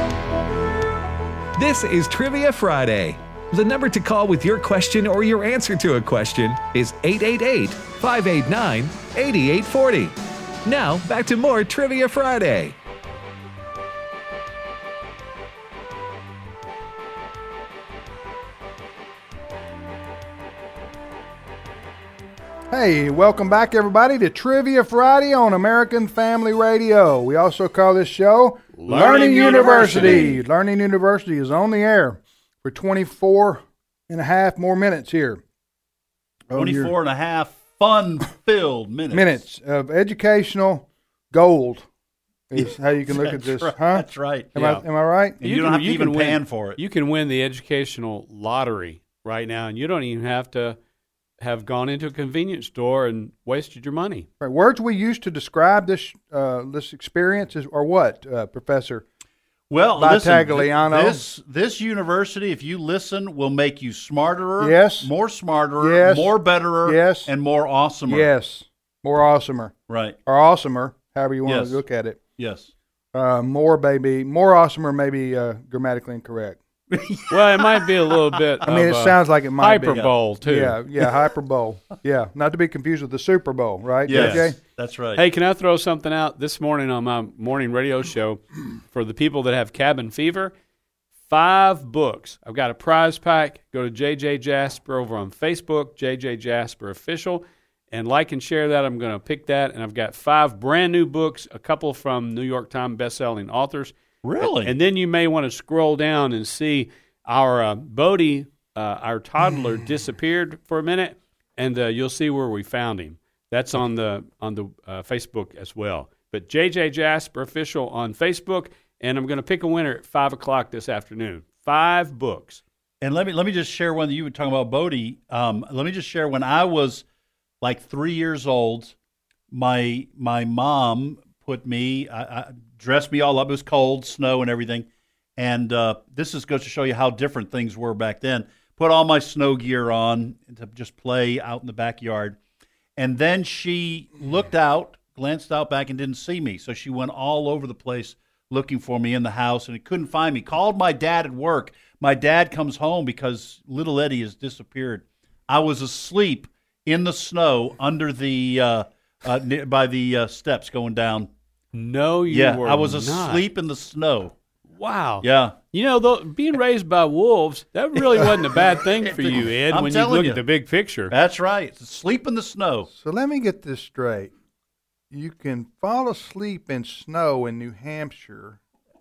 This is Trivia Friday. The number to call with your question or your answer to a question is 888-589-8840. Now, back to more Trivia Friday. Hey, welcome back, everybody, to Trivia Friday on American Family Radio. We also call this show Learning University. Learning University is on the air for 24 and a half more minutes here. 24 and a half fun-filled minutes. Minutes of educational gold is how you can look at this. Right, huh? That's right. Am I right? And you don't have to even pan for it. You can win the educational lottery right now, and you don't even have to have gone into a convenience store and wasted your money. Right. Words we use to describe this this experience are what, Professor? Well, Battagliano. listen, this university, if you listen, will make you smarter, Yes. more smarter, Yes. more betterer, Yes. and more awesomer. Yes, more awesomer, Right. or awesomer, however you want Yes. to look at it. Yes. More awesomer may be grammatically incorrect. Well, it might be a little bit. I mean, it sounds like it might be. hyperbole too. Yeah, hyperbole. Yeah, not to be confused with the Super Bowl, right? Yes. JJ? That's right. Hey, can I throw something out this morning on my morning radio show for the people that have cabin fever? 5 books. I've got a prize pack. Go to JJ Jasper over on Facebook, JJ Jasper Official, and like and share that. I'm going to pick that, and I've got 5 brand new books, a couple from New York Times bestselling authors. Really? And then you may want to scroll down and see our Bodie, our toddler, disappeared for a minute, and you'll see where we found him. That's on the Facebook as well. But JJ Jasper Official on Facebook, and I'm going to pick a winner at 5 o'clock this afternoon. 5 books. And let me just share one that you were talking about, Bodie. Let me just share when I was like 3 years old, my mom put me, dressed me all up. It was cold, snow, and everything. And this goes to show you how different things were back then. Put all my snow gear on to just play out in the backyard. And then she looked out, glanced out back, and didn't see me. So she went all over the place looking for me in the house, and couldn't find me. Called my dad at work. My dad comes home because little Eddie has disappeared. I was asleep in the snow under the by the steps going down. No, you were I was not. asleep in the snow. Wow. Yeah. You know, being raised by wolves, that really wasn't a bad thing for you, Ed, I'm when you telling look you. at the big picture. That's right. Sleep in the snow. So let me get this straight. You can fall asleep in snow in New Hampshire,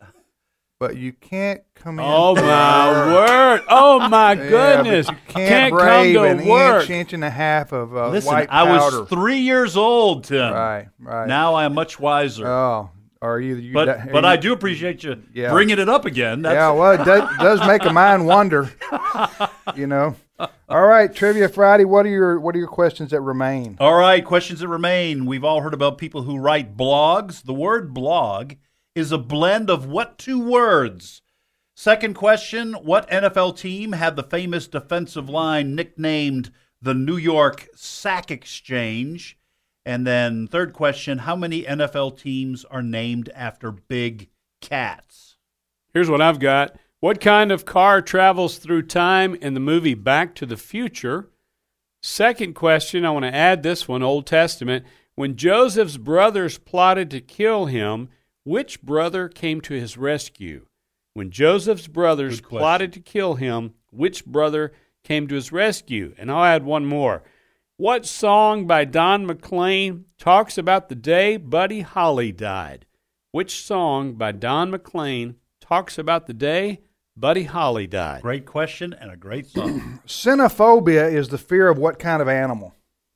but you can't come in. Oh, my word. Oh, my goodness. But you can't brave come an to work. inch and a half of Listen, white I powder. was 3 years old, Tim. Right. Now I am much wiser. Oh, or either you. But I do appreciate you bringing it up again. Yeah, well, it does make a mind wonder. You know. All right, Trivia Friday. What are your questions that remain? All right, questions that remain. We've all heard about people who write blogs. The word blog is a blend of what 2 words? Second question, what NFL team had the famous defensive line nicknamed the New York Sack Exchange? And then third question, how many NFL teams are named after big cats? Here's what I've got. What kind of car travels through time in the movie Back to the Future? Second question, I want to add this one, Old Testament. When Joseph's brothers plotted to kill him, which brother came to his rescue? When Joseph's brothers plotted to kill him, which brother came to his rescue? And I'll add one more. What song by Don McLean talks about the day Buddy Holly died? Which song by Don McLean talks about the day Buddy Holly died? Great question and a great song. Xenophobia is the fear of what kind of animal?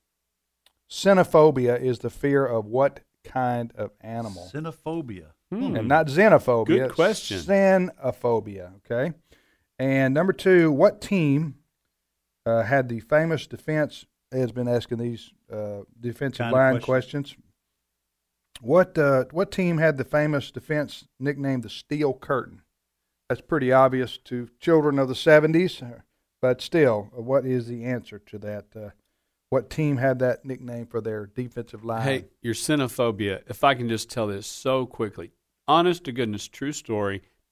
Xenophobia is the fear of what kind of animal? Xenophobia. And not xenophobia. Good question. Xenophobia, okay? And number 2, what team had the famous defense? Ed's been asking these defensive line questions. What team had the famous defense nicknamed the Steel Curtain? That's pretty obvious to children of the 70s, but still, what is the answer to that? What team had that nickname for their defensive line? Hey, your xenophobia, if I can just tell this so quickly. Honest to goodness, true story.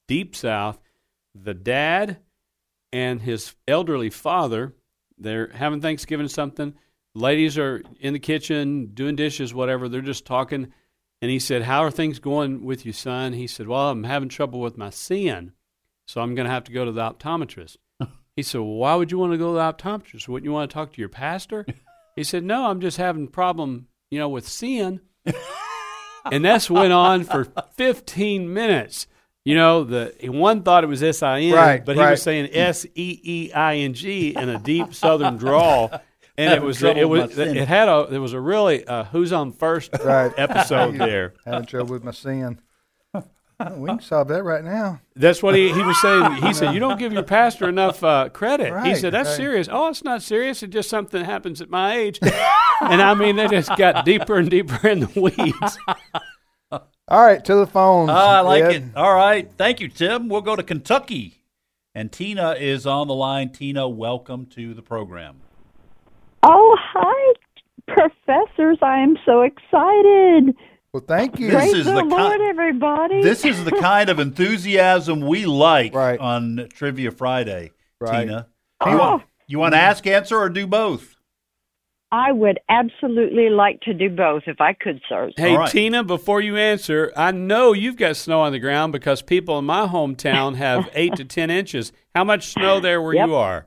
deep south. The dad and his elderly father, they're having Thanksgiving something. Ladies are in the kitchen doing dishes, whatever. They're just talking. And he said, "How are things going with you, son?" He said, "Well, I'm having trouble with my seeing, so I'm going to have to go to the optometrist." He said, "Well, why would you want to go to the optometrist? Wouldn't you want to talk to your pastor?" He said, "No, I'm just having a problem, with seeing." And that's went on for 15 minutes. One thought it was S-I-N, but he was saying S-E-E-I-N-G in a deep Southern drawl. And there was a really who's on first episode there. Having trouble with my sin. We can solve that right now. That's what he was saying. He said, "You don't give your pastor enough credit." Right, he said, "That's serious." "Oh, it's not serious. It's just something that happens at my age." And they just got deeper and deeper in the weeds. All right, to the phones. I like it. All right. Thank you, Tim. We'll go to Kentucky. And Tina is on the line. Tina, welcome to the program. Oh, hi, professors. I am so excited. Well, thank you. Praise the Lord, everybody. This is the kind of enthusiasm we like on Trivia Friday, Tina. You want to ask, answer, or do both? I would absolutely like to do both if I could, sir. Hey, Tina, before you answer, I know you've got snow on the ground because people in my hometown have 8 to 10 inches. How much snow there where you are?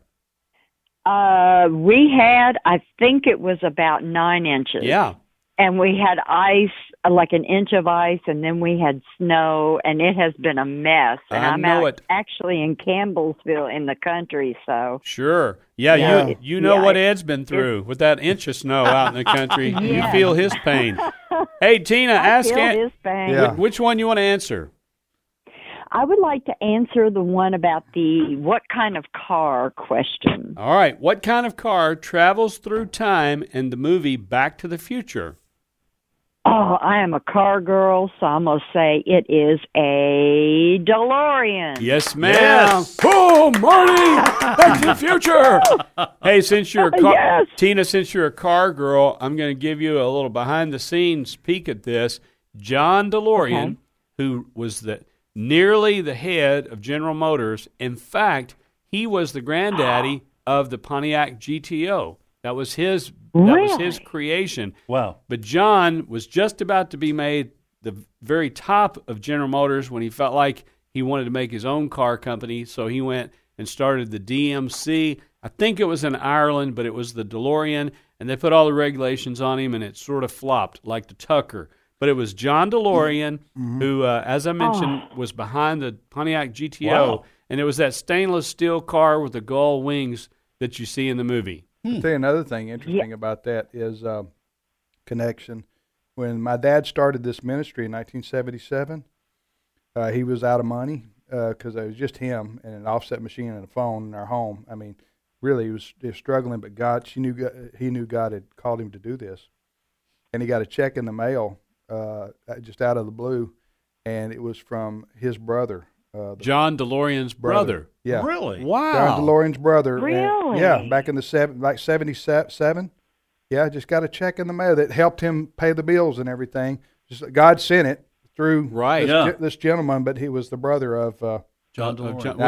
We had, I think it was about 9 inches. Yeah. And we had ice, like an inch of ice, and then we had snow, and it has been a mess. And I'm actually in Campbellsville in the country, so. Sure. Yeah, you know what Ed's been through with that inch of snow out in the country. You feel his pain. Hey, Tina, ask his pain. Which one you want to answer? I would like to answer the one about the what kind of car question. All right. What kind of car travels through time in the movie Back to the Future? Oh, I am a car girl, so I'm going to say it is a DeLorean. Yes, ma'am. Yes. Oh, Marty, Back to the Future. Hey, since you're Tina, since you're a car girl, I'm going to give you a little behind-the-scenes peek at this. John DeLorean, who was nearly the head of General Motors. In fact, he was the granddaddy of the Pontiac GTO. That was his creation. Wow. But John was just about to be made the very top of General Motors when he felt like he wanted to make his own car company. So he went and started the DMC. I think it was in Ireland, but it was the DeLorean. And they put all the regulations on him, and it sort of flopped like the Tucker. But it was John DeLorean who, as I mentioned, was behind the Pontiac GTO. Wow. And it was that stainless steel car with the gull wings that you see in the movie. I'll tell you another thing interesting about that is connection. When my dad started this ministry in 1977, he was out of money because it was just him and an offset machine and a phone in our home. I mean, really, he was struggling, but he knew God had called him to do this. And he got a check in the mail just out of the blue, and it was from his brother. John DeLorean's brother. Yeah. Really? Wow. John DeLorean's brother. Really? And, back in the 77. Yeah, just got a check in the mail that helped him pay the bills and everything. Just God sent it through this gentleman, but he was the brother of John DeLorean.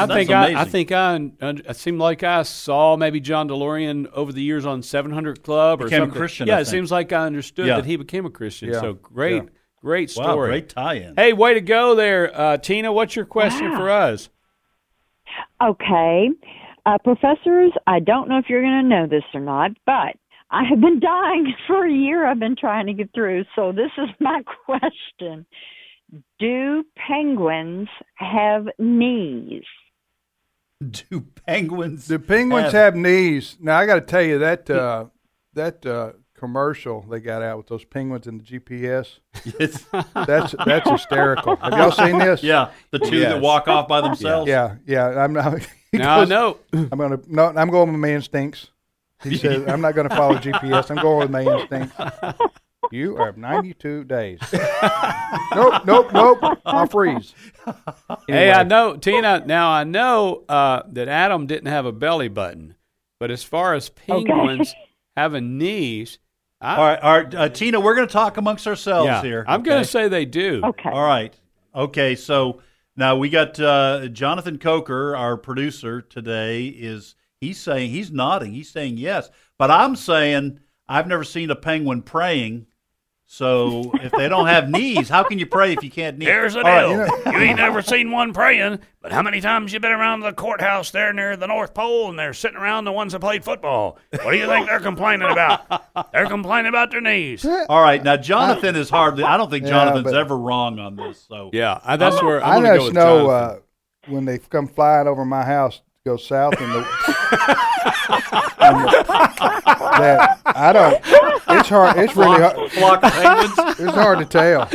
It seemed like I saw maybe John DeLorean over the years on 700 Club or something. A Christian. Yeah, it seems like I understood that he became a Christian. Yeah. So great. Yeah. Great story. Wow, great tie-in. Hey, way to go there. Tina, what's your question for us? Okay. Professors, I don't know if you're going to know this or not, but I have been dying for a year. I've been trying to get through. So this is my question. Do penguins have knees? Do penguins have knees? Now, I got to tell you that commercial they got out with those penguins in the GPS. Yes. That's hysterical. Have y'all seen this? Yeah, the two that walk off by themselves. Yeah. I'm not. I know. I'm going with my instincts. He says I'm not going to follow GPS. I'm going with my instincts. You are 92 days. Nope. I'll freeze. Anyway. Hey, I know, Tina. Now I know that Adam didn't have a belly button, but as far as penguins having knees. All right, Tina, we're going to talk amongst ourselves here. I'm going to say they do. Okay. All right. Okay, so Now we got Jonathan Coker, our producer today. He's saying he's nodding. He's saying yes, but I'm saying I've never seen a penguin praying. So if they don't have knees, how can you pray if you can't kneel? Here's the deal. You ain't never seen one praying, but how many times you been around the courthouse there near the North Pole and they're sitting around the ones that played football? What do you think they're complaining about? They're complaining about their knees. All right. Now, Jonathan is hardly – I don't think Jonathan's ever wrong on this. So yeah, that's where I I'm going to go with Jonathan. know when they come flying over my house, go south and that I don't. It's hard. It's really hard. Flock of penguins. It's hard to tell.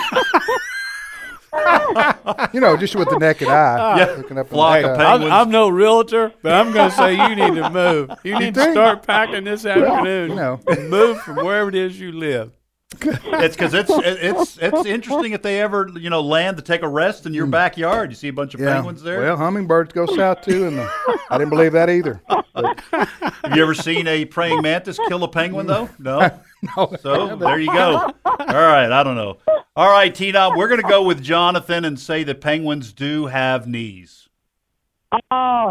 Just with the naked eye. Looking up Flock of penguins. I'm no realtor, but I'm going to say you need to move. You need to start packing this afternoon. And move from wherever it is you live. It's because it's interesting if they ever land to take a rest in your backyard. You see a bunch of penguins there. Well, hummingbirds go south too, and I didn't believe that either. But. Have you ever seen a praying mantis kill a penguin though? No. So there you go. All right, I don't know. All right, Tina, we're going to go with Jonathan and say that penguins do have knees. Oh,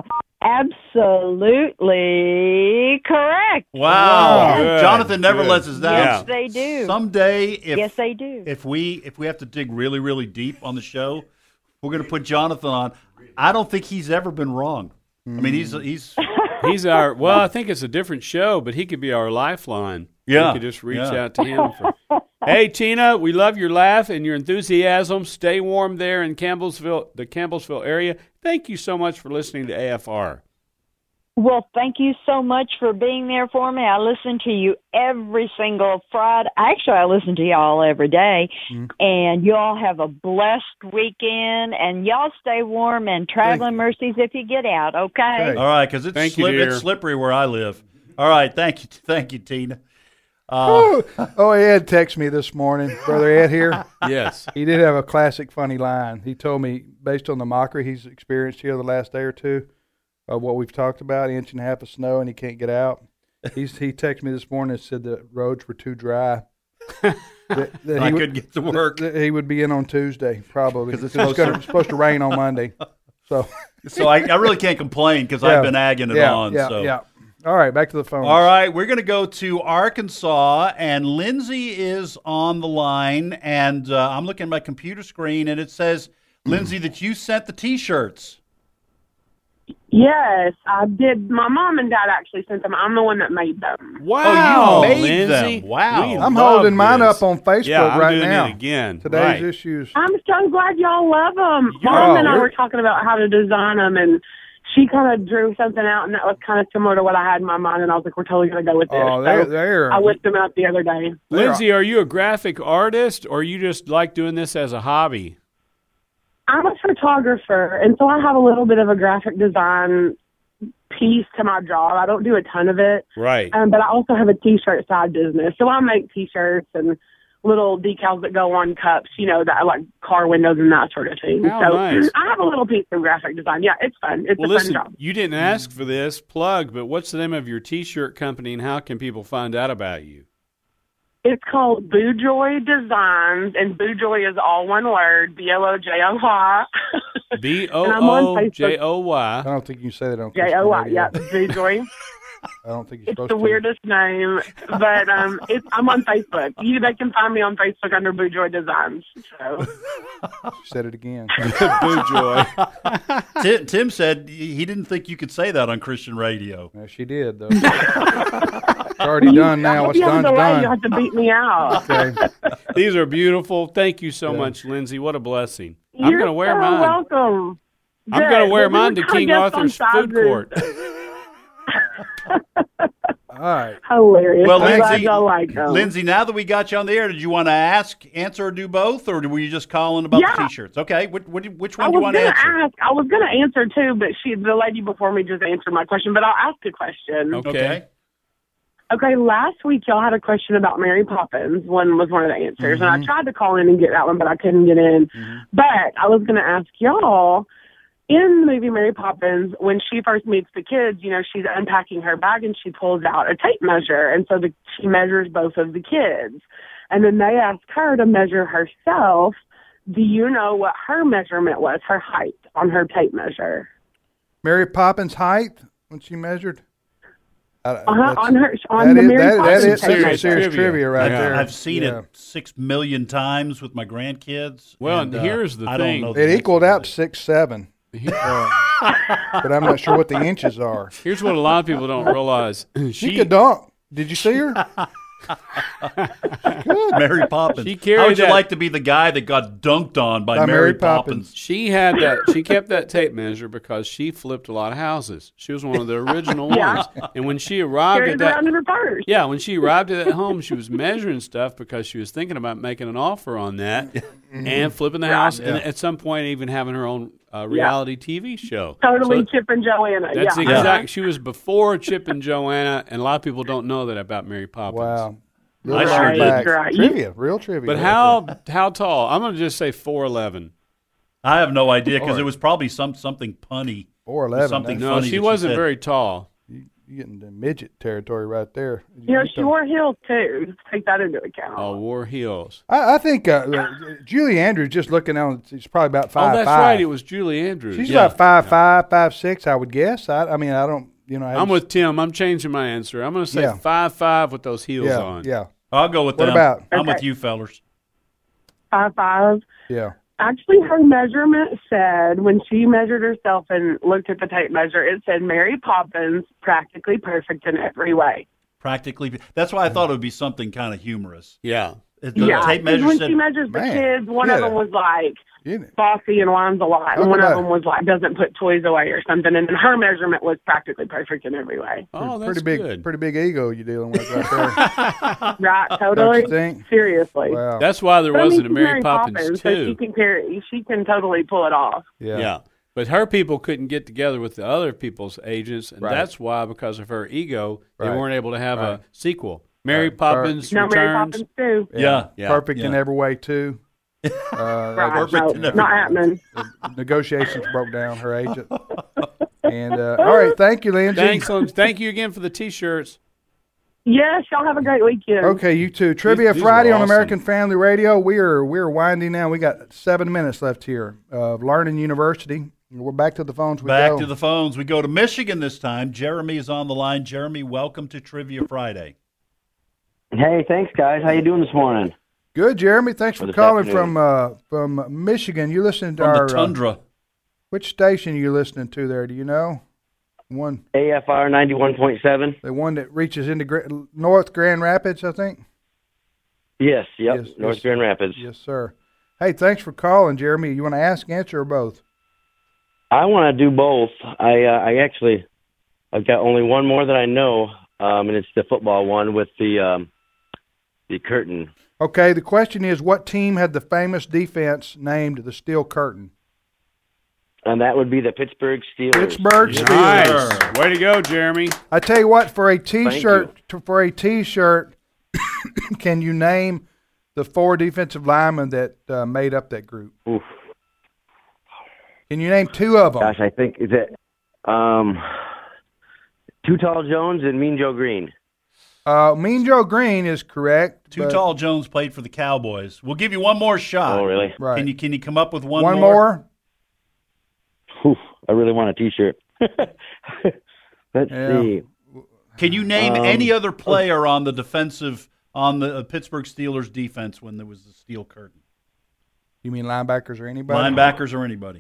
absolutely correct. Wow. Good. Jonathan never lets us down. Yes, they do. Someday, yes, they do. If we have to dig really, really deep on the show, we're going to put Jonathan on. I don't think he's ever been wrong. I mean, he's our. Well, I think it's a different show, but he could be our lifeline. Yeah, we could just reach out to him. Hey, Tina, we love your laugh and your enthusiasm. Stay warm there in the Campbellsville area. Thank you so much for listening to AFR. Well, thank you so much for being there for me. I listen to you every single Friday. Actually, I listen to y'all every day. And y'all have a blessed weekend. And y'all stay warm and traveling mercies if you get out, okay? All right, because it's slippery where I live. All right, thank you, Tina. Ed texted me this morning. Brother Ed here. Yes. He did have a classic funny line. He told me, based on the mockery he's experienced here the last day or two, of what we've talked about, 1.5 inches of snow, and he can't get out. He texted me this morning and said the roads were too dry. that I couldn't get to work. That he would be in on Tuesday, probably. Because it's supposed to rain on Monday. So I really can't complain because I've been agging it on. Yeah. All right, back to the phone. All right, we're going to go to Arkansas, and Lindsay is on the line, and I'm looking at my computer screen, and it says, Lindsay, that you sent the T-shirts. Yes, I did. My mom and dad actually sent them. I'm the one that made them. Wow, you made Lindsay. them. Wow. I'm holding mine up on Facebook right now. It again. Today's issues. I'm so glad y'all love them. Mom and I were talking about how to design them, and she kind of drew something out, and that was kind of similar to what I had in my mind, and I was like, we're totally going to go with this. Oh, there. I whipped them out the other day. Lindsay, are you a graphic artist, or you just like doing this as a hobby? I'm a photographer, and so I have a little bit of a graphic design piece to my job. I don't do a ton of it. Right. But I also have a T-shirt side business. So I make T-shirts and little decals that go on cups, that like car windows and that sort of thing. Nice. I have a little piece of graphic design. Yeah, it's fun. It's a fun job. You didn't ask for this plug, but what's the name of your T-shirt company, and how can people find out about you? It's called Boojoy Designs, and Boojoy is all one word, BOOJOY. BOOJOY. I don't think you can say that on JOY, yeah, Boojoy. I don't think you're it's supposed the to. Weirdest name, but I'm on Facebook. They can find me on Facebook under Boojoy Designs. So. You said it again. Boojoy. Tim said he didn't think you could say that on Christian radio. Yeah, she did, though. It's already done now. What's done's done. You have to beat me out. Okay. These are beautiful. Thank you so much, Lindsay. What a blessing. I'm going to wear so mine. Welcome. I'm going to wear mine to King Arthur's food court. All right. Hilarious. Well, Lindsay, now that we got you on the air, did you want to ask, answer, or do both, or were you just calling about the T-shirts? Okay, which one do you want to answer? I was going to answer too, but the lady before me just answered my question. But I'll ask a question. Okay. Okay. Last week y'all had a question about Mary Poppins. One was one of the answers, and I tried to call in and get that one, but I couldn't get in. But I was going to ask y'all. In the movie Mary Poppins, when she first meets the kids, she's unpacking her bag and she pulls out a tape measure. And so she measures both of the kids. And then they ask her to measure herself do you know what her measurement was, her height on her tape measure? Mary Poppins' height when she measured? On the Mary Poppins that is tape measure. serious trivia right there. I've seen it 6 million times with my grandkids. Well, and here's the I thing. don't know It equaled out to 6'7". But I'm not sure what the inches are. Here's what a lot of people don't realize. She could dunk. Did you see her? Mary Poppins. She carried How would you that- like to be the guy that got dunked on by Mary Poppins? She had that. She kept that tape measure because she flipped a lot of houses. She was one of the original ones. And when she arrived Carried at it that, around in her purse. yeah, when she arrived at that home, she was measuring stuff because she was thinking about making an offer on that and flipping the house, and at some point even having her own reality TV show. Totally So Chip and Joanna. that's yeah. exact. She was before Chip and Joanna, and a lot of people don't know that about Mary Poppins. Wow. I sure did. Facts. Right. Trivia, real trivia. But how tall? I'm going to just say 4'11". I have no idea because it was probably something punny. 4'11". Something No, funny she that wasn't said. very tall. You getting the midget territory right there. She wore heels too. Take that into account. Oh, wore heels. I think Julie Andrews, just looking on, she's probably about 5'5". Oh, that's right. It was Julie Andrews. She's Yeah. about 5'5", 5'6", I would guess. I mean, I don't, I'm with Tim. I'm changing my answer. I'm going to say Yeah. 5'5" with those heels yeah, on. yeah, I'll go with What them. about? I'm Okay. with you, fellers. 5'5". yeah. Actually, her measurement said, when she measured herself and looked at the tape measure, it said Mary Poppins, practically perfect in every way. Practically. That's why I thought it would be something kind of humorous. Yeah. The Yeah, tape 'cause measure when said, she measures the Man, kids, one of yeah. them was like You know, bossy and whines a lot, and Talk one of about- them was like doesn't put toys away or something, and then her measurement was practically perfect in every way. Oh, that's pretty big ego you're dealing with right there. Right, Don't totally. you think? Seriously. Wow. That's why there But I mean, wasn't a she's Mary Poppins so 2. she can totally pull it off. Yeah. But her people couldn't get together with the other people's agents, and Right. that's why, because of her ego, they Right. weren't able to have Right. a sequel. Mary Right. Poppins No, Mary Returns. Poppins too. yeah. Perfect in Yeah. every way too. Right, perfect in no, every not way. happening. The negotiations broke down. Her agent. And all right, thank you, Lindsay. Thanks. Thank you again for the T-shirts. Yes, y'all have a great weekend. Okay, you too. Trivia these Friday are on awesome. American Family Radio. We're winding down. We got 7 minutes left here of Learning University. We're back to the phones. We Back go. to the phones. We go to Michigan this time. Jeremy is on the line. Jeremy, welcome to Trivia Friday. Hey, thanks, guys. How you doing this morning? Good, Jeremy. Thanks for this calling afternoon. from Michigan. You listening to From our the tundra. which station are you listening to there? Do you know? One, AFR 91.7. the one that reaches into North Grand Rapids, I think. Yes, yep. Yes, North yes. Grand Rapids. Yes, sir. Hey, thanks for calling, Jeremy. You want to ask, answer, or both? I want to do both. I've got only one more that I know, and it's the football one with the curtain. Okay, the question is, what team had the famous defense named the Steel Curtain? And that would be the Pittsburgh Steelers. Pittsburgh Steelers. Nice. Way to go, Jeremy. I tell you what, for a Thank T-shirt, can you name the 4 defensive linemen that made up that group? Oof. Can you name 2 of them? Gosh, I think is it Too Tall Jones and Mean Joe Green. Mean Joe Green is correct. Too but- Tall Jones played for the Cowboys. We'll give you one more shot. Oh, really? Right. Can you come up with one One more? more? Oof, I really want a T-shirt. Let's Yeah. see. Can you name any other player on the Pittsburgh Steelers defense when there was the steel curtain? You mean linebackers or anybody? Linebackers or anybody?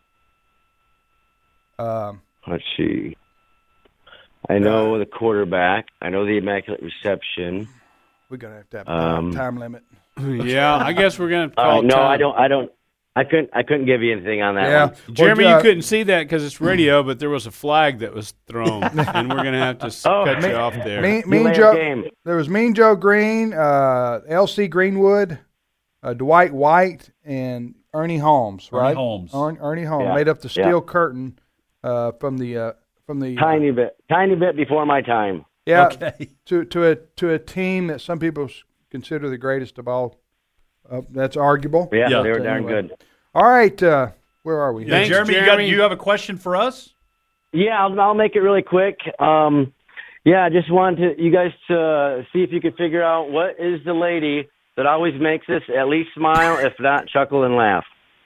Let's see. I know the quarterback. I know the Immaculate Reception. We're gonna have to have a time limit. Yeah, I guess we're going to call No, time. I don't. I couldn't give you anything on that one. Jeremy, Well, you couldn't see that because it's radio, but there was a flag that was thrown, and we're going to have to cut you off there. Mean lay a Joe. game. There was Mean Joe Green, L.C. Greenwood, Dwight White, and Ernie Holmes. Right? Holmes. Ernie Holmes Yeah. made up the Yeah. steel curtain from the Tiny bit before my time. yeah Okay. to a team that some people consider the greatest of all. That's arguable. Yeah, Yeah. they were But darn anyway. good. All right, where are we? Yeah, Thanks, Jeremy, Jeremy. you have a question for us? Yeah, I'll make it really quick. I just wanted you guys to see if you could figure out what is the lady that always makes us at least smile, if not chuckle and laugh?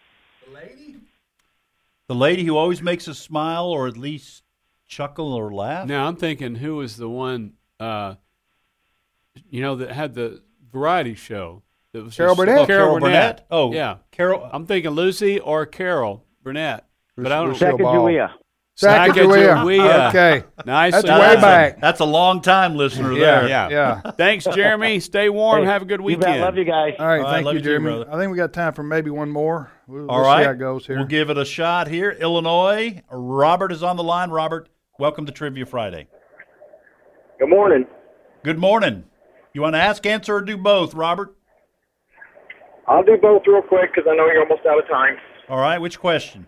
The lady who always makes us smile or at least chuckle or laugh? Now, I'm thinking who was the one, that had the variety show. That was Carol Burnett. Carol Burnett. Oh, yeah. Carol. I'm thinking Lucy or Carol Burnett. But I don't know. Sacagawea. Sacagawea. Okay. Nice. That's way back. That's a long time listener there. Yeah. Thanks, Jeremy. Stay warm. Have a good weekend. Love you guys. All right, All right, thank love you, you too, Jeremy. brother. I think we got time for maybe one more. We'll All right. see how it goes here. We'll give it a shot here. Illinois. Robert is on the line. Robert, welcome to Trivia Friday. Good morning. Good morning. You want to ask, answer, or do both, Robert? I'll do both real quick because I know you're almost out of time. All right. Which question?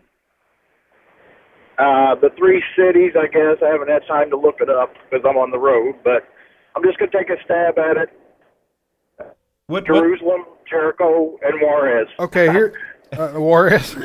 The 3 cities, I guess. I haven't had time to look it up because I'm on the road, but I'm just going to take a stab at it. What? Jerusalem, Jericho, and Juarez. Okay, here, Juarez.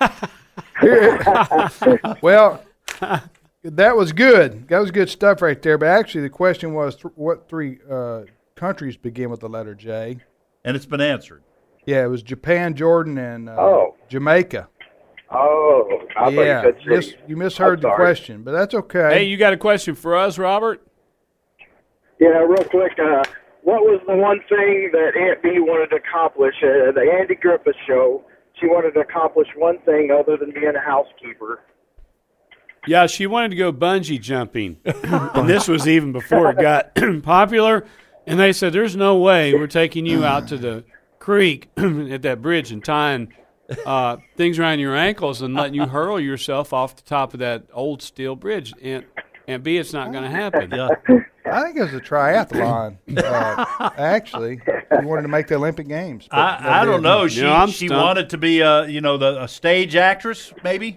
Well, that was good. That was good stuff right there. But actually, the question was, what 3 countries begin with the letter J? And it's been answered. Yeah, it was Japan, Jordan, and Jamaica. Oh, I thought you said cities. You misheard the question, but that's okay. Hey, you got a question for us, Robert? Yeah, real quick. What was the one thing that Aunt Bee wanted to accomplish? The Andy Griffith Show. She wanted to accomplish one thing other than being a housekeeper. Yeah, she wanted to go bungee jumping. And this was even before it got popular. And they said, there's no way we're taking you out to the creek at that bridge and tying things around your ankles and letting you hurl yourself off the top of that old steel bridge. And B, it's not going to happen. Yeah. I think it was a triathlon. Actually, he wanted to make the Olympic Games. I don't know. She stumped. wanted to be a stage actress, maybe.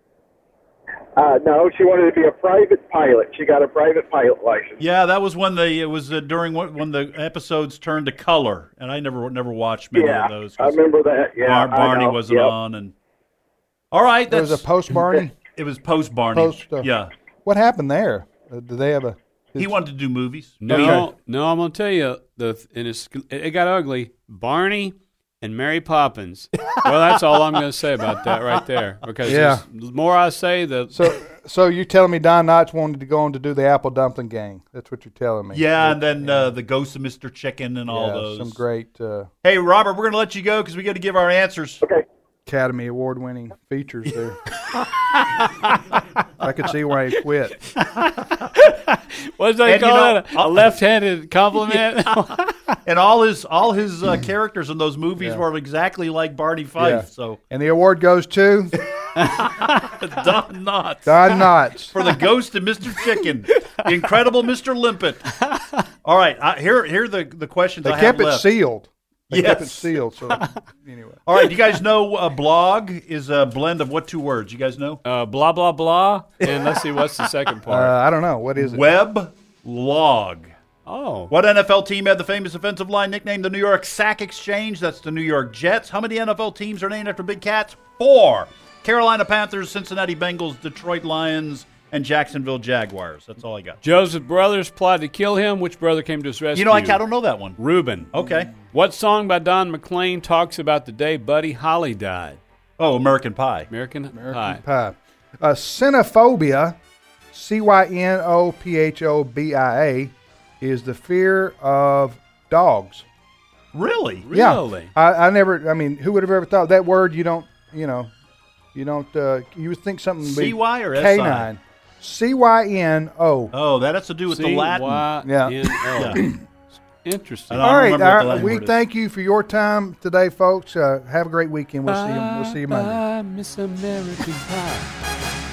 No, she wanted to be a private pilot. She got a private pilot license. Yeah, that was when during when the episodes turned to color, and I never watched many of those. I remember that. Yeah, Barney wasn't on, and all right, there was a post Barney. It was post Barney. Yeah. What happened there? Did they have a? He wanted to do movies. No, I'm going to tell you, it got ugly. Barney and Mary Poppins. Well, that's all I'm going to say about that right there. Because the more I say, So you're telling me Don Knotts wanted to go on to do the Apple Dumpling Gang? That's what you're telling me. Yeah, and then the Ghost of Mr. Chicken and all those. Some great. Hey, Robert, we're going to let you go because we got to give our answers. Okay. Academy Award-winning features there. I could see why he quit. What did they call it? A left-handed compliment? And all his characters in those movies were exactly like Barney Fife. Yeah. So, and the award goes to Don Knotts. Don Knotts For the Ghost of Mr. Chicken. The Incredible Mr. Limpet. All right, here are the questions I have left. They kept it sealed. They kept it sealed. So anyway. All right, you guys know a blog is a blend of what 2 words? You guys know? Blah, blah, blah. And let's see, what's the second part? I don't know. What is it? Web log. Oh. What NFL team had the famous offensive line nickname the New York Sack Exchange? That's the New York Jets. How many NFL teams are named after big cats? 4. Carolina Panthers, Cincinnati Bengals, Detroit Lions, and Jacksonville Jaguars. That's all I got. Joseph's brothers plotted to kill him. Which brother came to his rescue? I don't know that one. Reuben. Okay. What song by Don McLean talks about the day Buddy Holly died? Oh, American Pie. American Pie. Cynophobia, Cynophobia, is the fear of dogs. Really? Really? Yeah. I never. I mean, who would have ever thought that word? You would think something. CY or canine. CYNO. Oh, that has to do with the Latin. Yeah. Interesting. All right, we thank you for your time today, folks. Have a great weekend. We'll see you Monday. Miss American Pie.